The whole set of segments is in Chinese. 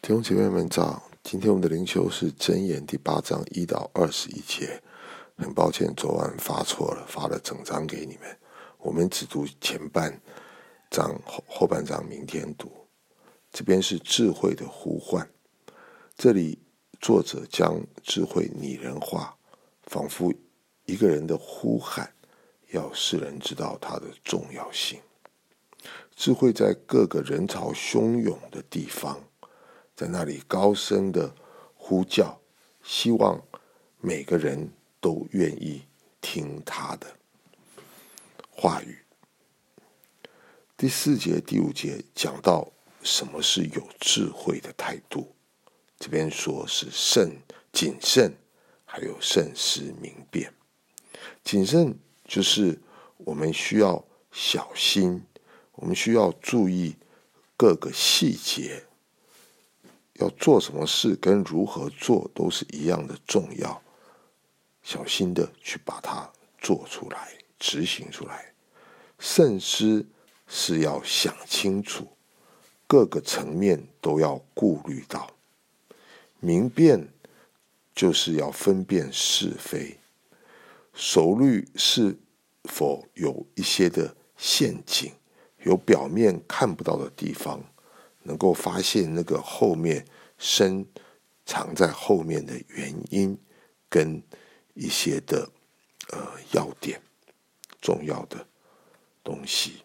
弟兄姐妹们早，今天我们的灵修是箴言第8章1到21节。很抱歉昨晚发错了，发了整章给你们，我们只读前半章，后半章明天读。这边是智慧的呼唤，这里作者将智慧拟人化，仿佛一个人的呼喊，要世人知道它的重要性。智慧在各个人潮汹涌的地方，在那里高声的呼叫，希望每个人都愿意听他的话语。第4节、第5节讲到什么是有智慧的态度，这边说是谨慎，还有慎思明辨。谨慎就是我们需要小心，我们需要注意各个细节，要做什么事跟如何做都是一样的重要，小心的去把它做出来，执行出来。慎思是要想清楚，各个层面都要顾虑到。明辨就是要分辨是非，熟虑是否有一些的陷阱，有表面看不到的地方，能够发现那个后面深藏在后面的原因跟一些的要点，重要的东西。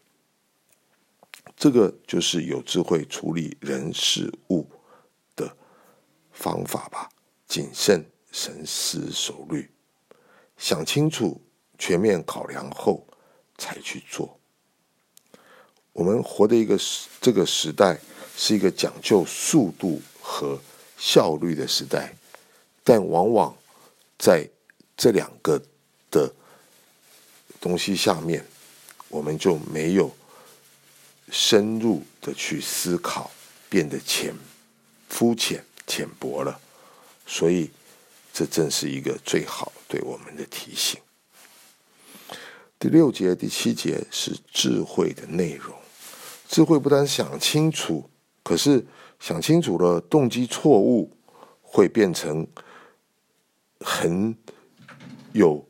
这个就是有智慧处理人事物的方法吧。谨慎、深思熟虑，想清楚，全面考量后才去做。我们活的这个时代是一个讲究速度和效率的时代，但往往在这两个的东西下面，我们就没有深入的去思考，变得肤浅、浅薄了。所以这正是一个最好对我们的提醒。第6节、第7节是智慧的内容。智慧不但想清楚，可是想清楚了，动机错误，会变成很有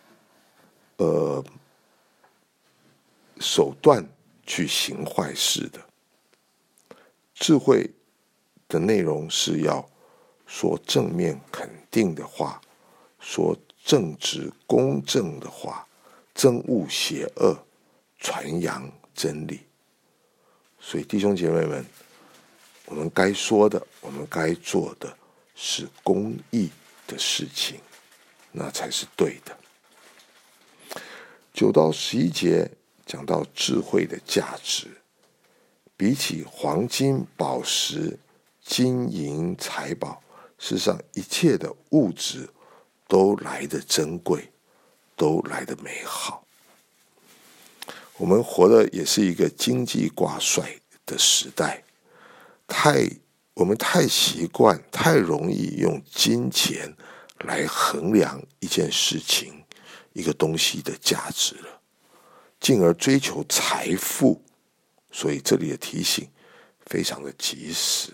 手段去行坏事的。智慧的内容是要说正面肯定的话，说正直公正的话，憎恶邪恶，传扬真理。所以弟兄姐妹们，我们该说的，我们该做的是公义的事情，那才是对的。9到11节讲到智慧的价值，比起黄金、宝石、金银财宝，世上一切的物质都来得珍贵，都来得美好。我们活的也是一个经济挂帅的时代，我们太习惯、太容易用金钱来衡量一件事情、一个东西的价值了，进而追求财富。所以这里的提醒非常的及时。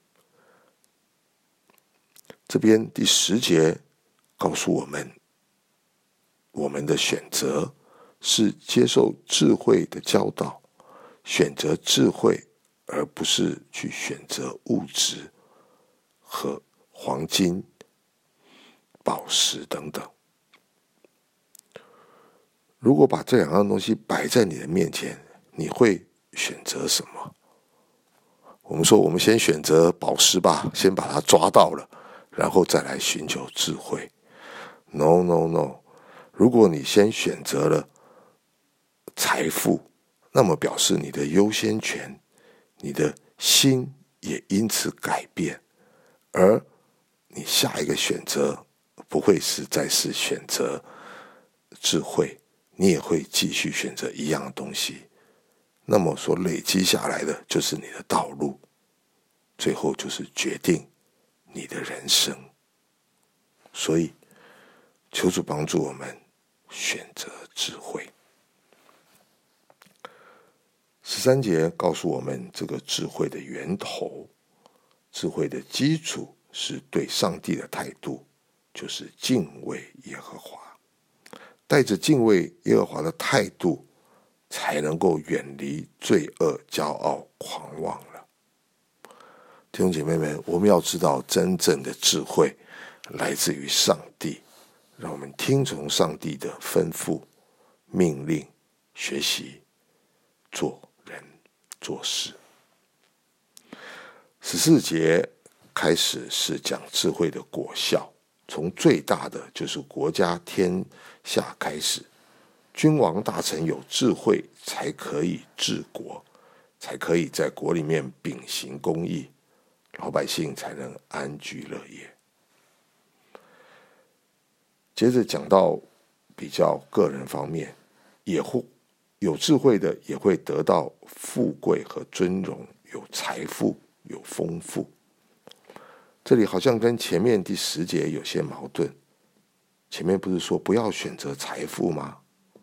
这边第10节告诉我们，我们的选择是接受智慧的教导，选择智慧，而不是去选择物质和黄金、宝石等等。如果把这2样东西摆在你的面前，你会选择什么？我们说，我们先选择宝石吧，先把它抓到了，然后再来寻求智慧。No， 如果你先选择了财富，那么表示你的优先权，你的心也因此改变，而你下一个选择不会再是选择智慧，你也会继续选择一样的东西。那么所累积下来的就是你的道路，最后就是决定你的人生。所以求主帮助我们选择智慧。13节告诉我们这个智慧的源头， 智慧的基础是对上帝的态度，就是敬畏耶和华。带着敬畏耶和华的态度，才能够远离罪恶、骄傲、狂妄了。弟兄姐妹们，我们要知道，真正的智慧来自于上帝，让我们听从上帝的吩咐、命令，学习做人做事。14节开始是讲智慧的果效，从最大的就是国家天下开始，君王大臣有智慧，才可以治国，才可以在国里面秉行公义，老百姓才能安居乐业。接着讲到比较个人方面，也会有智慧的也会得到富贵和尊荣，有财富，有丰富。这里好像跟前面第10节有些矛盾，前面不是说不要选择财富吗？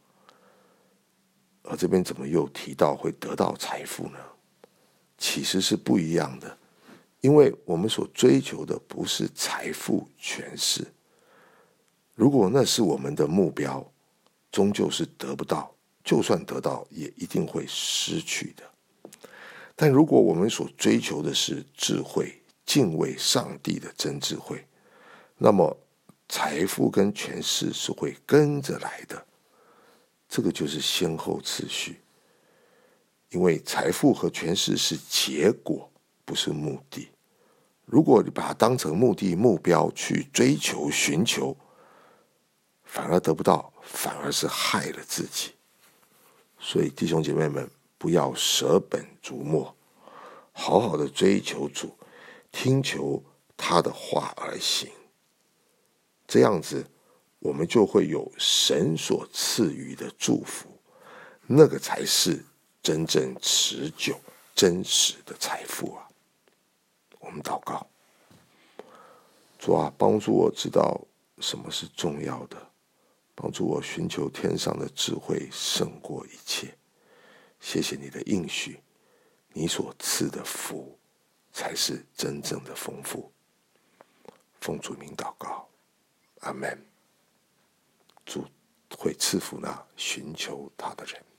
而这边怎么又提到会得到财富呢？其实是不一样的，因为我们所追求的不是财富权势，如果那是我们的目标，终究是得不到，就算得到也一定会失去的。但如果我们所追求的是智慧，敬畏上帝的真智慧，那么财富跟权势是会跟着来的。这个就是先后次序，因为财富和权势是结果，不是目的。如果你把它当成目的、目标去追求、寻求，反而得不到，反而是害了自己。所以弟兄姐妹们，不要舍本逐末，好好的追求主，听求他的话而行。这样子我们就会有神所赐予的祝福，那个才是真正持久真实的财富啊！我们祷告，主啊，帮助我知道什么是重要的，帮助我寻求天上的智慧胜过一切。谢谢你的应许，你所赐的福才是真正的丰富。奉主名祷告，阿们。主会赐福那寻求他的人。